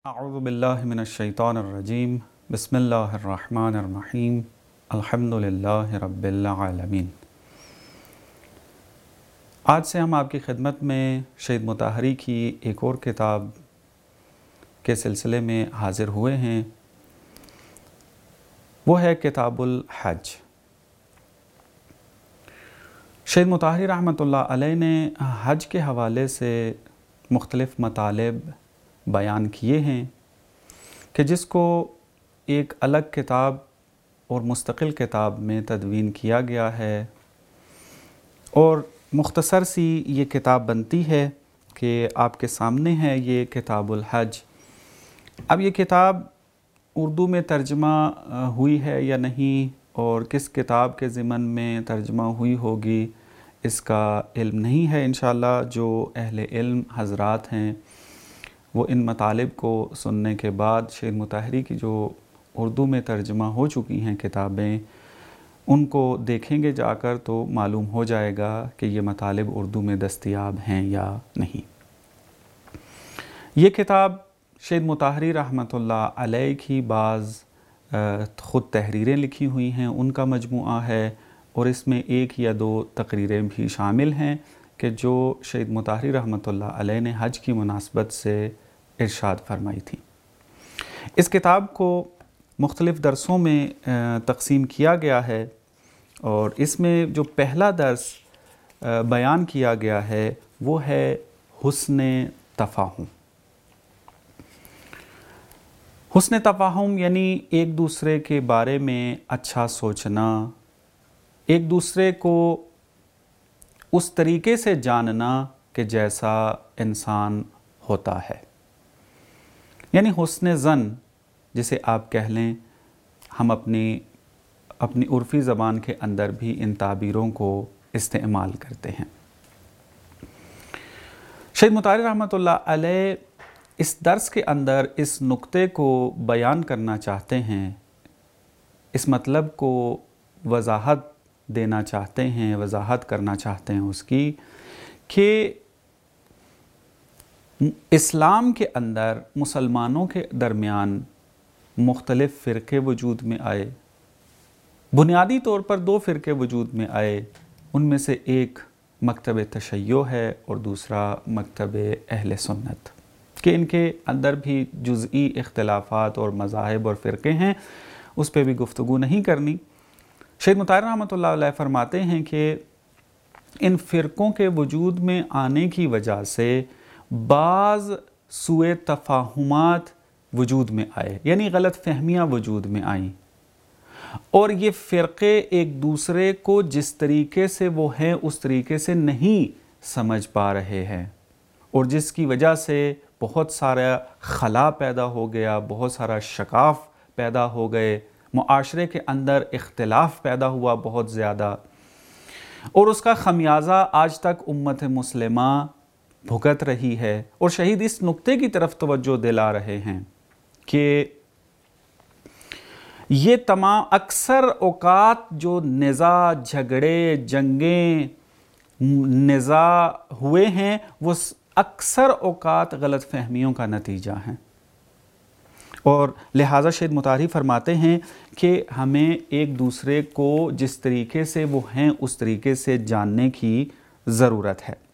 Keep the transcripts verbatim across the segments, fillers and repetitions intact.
اعوذ باللہ من الشیطان الرجیم بسم اللہ الرحمن الرحیم الحمد للہ رب العالمین۔ آج سے ہم آپ کی خدمت میں شہید مطہری کی ایک اور کتاب کے سلسلے میں حاضر ہوئے ہیں، وہ ہے کتاب الحج۔ شہید مطہری رحمۃ اللہ علیہ نے حج کے حوالے سے مختلف مطالب بیان کیے ہیں کہ جس کو ایک الگ کتاب اور مستقل کتاب میں تدوین کیا گیا ہے، اور مختصر سی یہ کتاب بنتی ہے کہ آپ کے سامنے ہے یہ کتاب الحج۔ اب یہ کتاب اردو میں ترجمہ ہوئی ہے یا نہیں، اور کس کتاب کے ضمن میں ترجمہ ہوئی ہوگی، اس کا علم نہیں ہے۔ انشاءاللہ جو اہل علم حضرات ہیں وہ ان مطالب کو سننے کے بعد شہید مطہری کی جو اردو میں ترجمہ ہو چکی ہیں کتابیں، ان کو دیکھیں گے جا کر تو معلوم ہو جائے گا کہ یہ مطالب اردو میں دستیاب ہیں یا نہیں۔ یہ کتاب شہید مطہری رحمۃ اللہ علیہ کی بعض خود تحریریں لکھی ہوئی ہیں، ان کا مجموعہ ہے، اور اس میں ایک یا دو تقریریں بھی شامل ہیں کہ جو شہید مطہری رحمۃ اللہ علیہ نے حج کی مناسبت سے ارشاد فرمائی تھی۔ اس کتاب کو مختلف درسوں میں تقسیم کیا گیا ہے، اور اس میں جو پہلا درس بیان کیا گیا ہے وہ ہے حسن تفاہم۔ حسن تفاہم یعنی ایک دوسرے کے بارے میں اچھا سوچنا، ایک دوسرے کو اس طریقے سے جاننا کہ جیسا انسان ہوتا ہے، یعنی حسن ظن جسے آپ کہہ لیں۔ ہم اپنی اپنی عرفی زبان کے اندر بھی ان تعبیروں کو استعمال کرتے ہیں۔ شہید مطہری رحمۃ اللہ علیہ اس درس کے اندر اس نقطے کو بیان کرنا چاہتے ہیں، اس مطلب کو وضاحت دینا چاہتے ہیں، وضاحت کرنا چاہتے ہیں اس کی، کہ اسلام کے اندر مسلمانوں کے درمیان مختلف فرقے وجود میں آئے۔ بنیادی طور پر دو فرقے وجود میں آئے، ان میں سے ایک مکتب تشیع ہے اور دوسرا مکتب اہل سنت، کہ ان کے اندر بھی جزئی اختلافات اور مذاہب اور فرقے ہیں، اس پہ بھی گفتگو نہیں کرنی۔ شہید مطہری رحمۃ اللہ علیہ فرماتے ہیں کہ ان فرقوں کے وجود میں آنے کی وجہ سے بعض سوء تفاہمات وجود میں آئے، یعنی غلط فہمیاں وجود میں آئیں، اور یہ فرقے ایک دوسرے کو جس طریقے سے وہ ہیں اس طریقے سے نہیں سمجھ پا رہے ہیں، اور جس کی وجہ سے بہت سارا خلا پیدا ہو گیا، بہت سارا شقاف پیدا ہو گئے، معاشرے کے اندر اختلاف پیدا ہوا بہت زیادہ، اور اس کا خمیازہ آج تک امت مسلمہ بھگت رہی ہے۔ اور شہید اس نقطے کی طرف توجہ دلا رہے ہیں کہ یہ تمام اکثر اوقات جو نزاع، جھگڑے، جنگیں، نزاع ہوئے ہیں، وہ اکثر اوقات غلط فہمیوں کا نتیجہ ہیں، اور لہٰذا شہید مطہری فرماتے ہیں کہ ہمیں ایک دوسرے کو جس طریقے سے وہ ہیں اس طریقے سے جاننے کی ضرورت ہے۔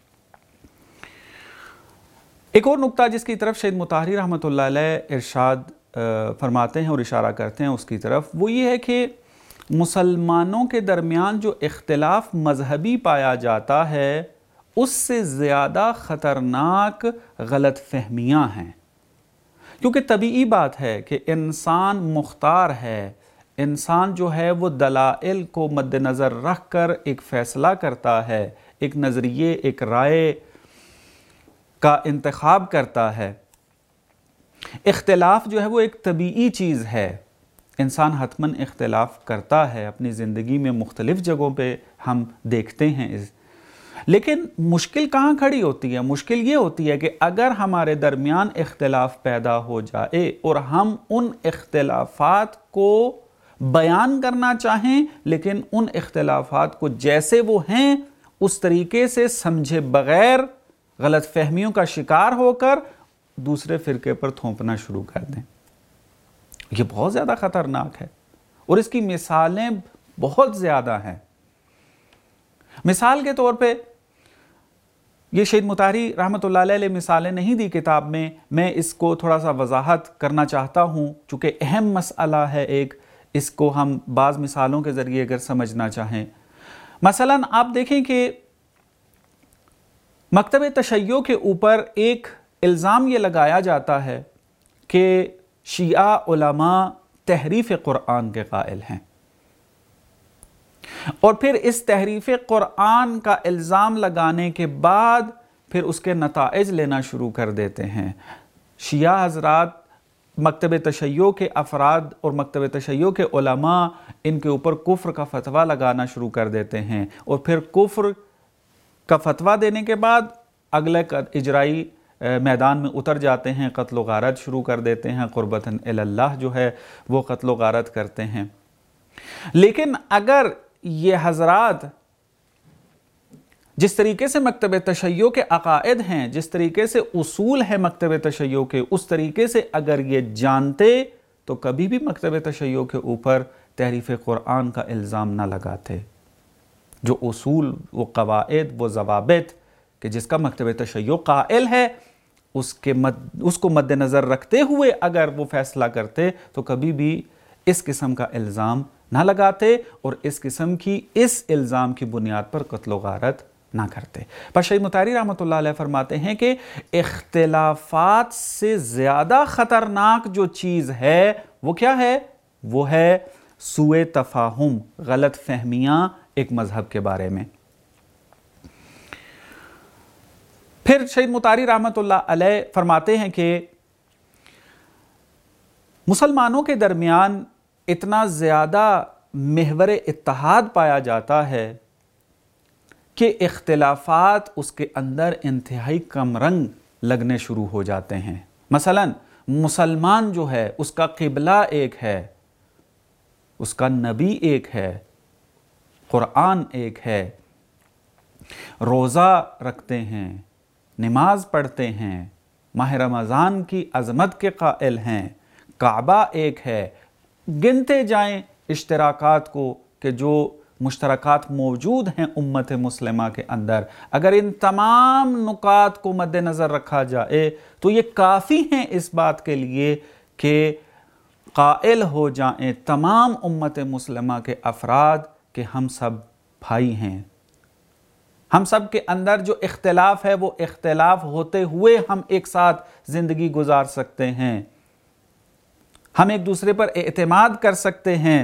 ایک اور نقطہ جس کی طرف شہید مطہری رحمۃ اللہ علیہ ارشاد فرماتے ہیں اور اشارہ کرتے ہیں اس کی طرف، وہ یہ ہے کہ مسلمانوں کے درمیان جو اختلاف مذہبی پایا جاتا ہے اس سے زیادہ خطرناک غلط فہمیاں ہیں، کیونکہ طبیعی بات ہے کہ انسان مختار ہے، انسان جو ہے وہ دلائل کو مد نظر رکھ کر ایک فیصلہ کرتا ہے، ایک نظریے، ایک رائے کا انتخاب کرتا ہے۔ اختلاف جو ہے وہ ایک طبیعی چیز ہے، انسان حتماً اختلاف کرتا ہے، اپنی زندگی میں مختلف جگہوں پہ ہم دیکھتے ہیں۔ لیکن مشکل کہاں کھڑی ہوتی ہے؟ مشکل یہ ہوتی ہے کہ اگر ہمارے درمیان اختلاف پیدا ہو جائے اور ہم ان اختلافات کو بیان کرنا چاہیں، لیکن ان اختلافات کو جیسے وہ ہیں اس طریقے سے سمجھے بغیر، غلط فہمیوں کا شکار ہو کر دوسرے فرقے پر تھوپنا شروع کر دیں۔ یہ بہت زیادہ خطرناک ہے اور اس کی مثالیں بہت زیادہ ہیں۔ مثال کے طور پہ یہ شہید مطہری رحمۃ اللہ علیہ مثالیں نہیں دی کتاب میں، میں اس کو تھوڑا سا وضاحت کرنا چاہتا ہوں چونکہ اہم مسئلہ ہے ایک، اس کو ہم بعض مثالوں کے ذریعے اگر سمجھنا چاہیں۔ مثلا آپ دیکھیں کہ مکتب تشیع کے اوپر ایک الزام یہ لگایا جاتا ہے کہ شیعہ علماء تحریف قرآن کے قائل ہیں، اور پھر اس تحریف قرآن کا الزام لگانے کے بعد پھر اس کے نتائج لینا شروع کر دیتے ہیں۔ شیعہ حضرات مکتب تشیع کے افراد اور مکتب تشیع کے علماء ان کے اوپر کفر کا فتویٰ لگانا شروع کر دیتے ہیں، اور پھر کفر کا فتویٰ دینے کے بعد اگلے اجرائی میدان میں اتر جاتے ہیں، قتل و غارت شروع کر دیتے ہیں، قربتاً الی اللہ جو ہے وہ قتل و غارت کرتے ہیں۔ لیکن اگر یہ حضرات جس طریقے سے مکتب تشیع کے عقائد ہیں، جس طریقے سے اصول ہیں مکتب تشیع کے، اس طریقے سے اگر یہ جانتے تو کبھی بھی مکتب تشیع کے اوپر تحریف قرآن کا الزام نہ لگاتے۔ جو اصول، وہ قواعد، وہ ضوابط کہ جس کا مکتب تشیع قائل ہے، اس کے مد اس کو مد نظر رکھتے ہوئے اگر وہ فیصلہ کرتے تو کبھی بھی اس قسم کا الزام نہ لگاتے اور اس قسم کی اس الزام کی بنیاد پر قتل و غارت نہ کرتے۔ پر شہید مطہری رحمۃ اللہ علیہ فرماتے ہیں کہ اختلافات سے زیادہ خطرناک جو چیز ہے وہ کیا ہے؟ وہ ہے سوء تفاہم، غلط فہمیاں ایک مذہب کے بارے میں۔ پھر شہید مطہری رحمۃ اللہ علیہ فرماتے ہیں کہ مسلمانوں کے درمیان اتنا زیادہ محور اتحاد پایا جاتا ہے کہ اختلافات اس کے اندر انتہائی کم رنگ لگنے شروع ہو جاتے ہیں۔ مثلا مسلمان جو ہے اس کا قبلہ ایک ہے، اس کا نبی ایک ہے، قرآن ایک ہے، روزہ رکھتے ہیں، نماز پڑھتے ہیں، ماہ رمضان کی عظمت کے قائل ہیں، کعبہ ایک ہے، گنتے جائیں اشتراکات کو کہ جو مشترکات موجود ہیں امت مسلمہ کے اندر، اگر ان تمام نکات کو مد نظر رکھا جائے تو یہ کافی ہیں اس بات کے لیے کہ قائل ہو جائیں تمام امت مسلمہ کے افراد کہ ہم سب بھائی ہیں، ہم سب کے اندر جو اختلاف ہے وہ اختلاف ہوتے ہوئے ہم ایک ساتھ زندگی گزار سکتے ہیں، ہم ایک دوسرے پر اعتماد کر سکتے ہیں،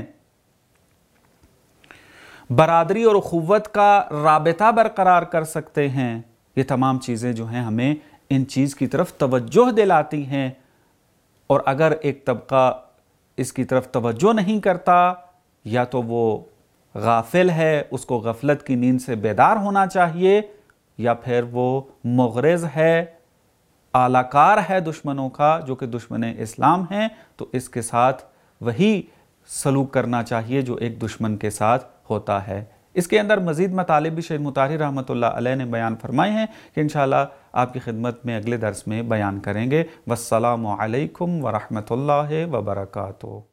برادری اور اخوت کا رابطہ برقرار کر سکتے ہیں۔ یہ تمام چیزیں جو ہیں ہمیں ان چیز کی طرف توجہ دلاتی ہیں، اور اگر ایک طبقہ اس کی طرف توجہ نہیں کرتا یا تو وہ غافل ہے، اس کو غفلت کی نیند سے بیدار ہونا چاہیے، یا پھر وہ مغرض ہے، اعلی کار ہے دشمنوں کا جو کہ دشمن اسلام ہیں، تو اس کے ساتھ وہی سلوک کرنا چاہیے جو ایک دشمن کے ساتھ ہوتا ہے۔ اس کے اندر مزید مطالب بھی شہید مطہری رحمۃ اللہ علیہ نے بیان فرمائے ہیں کہ انشاءاللہ آپ کی خدمت میں اگلے درس میں بیان کریں گے۔ والسلام علیکم ورحمۃ اللہ وبرکاتہ۔